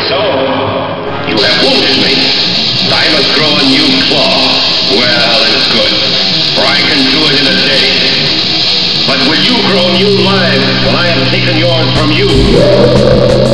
So, you have wounded me. I must grow a new claw. Well, it's good, for I can do it in a day. But will you grow new lives when I have taken yours from you?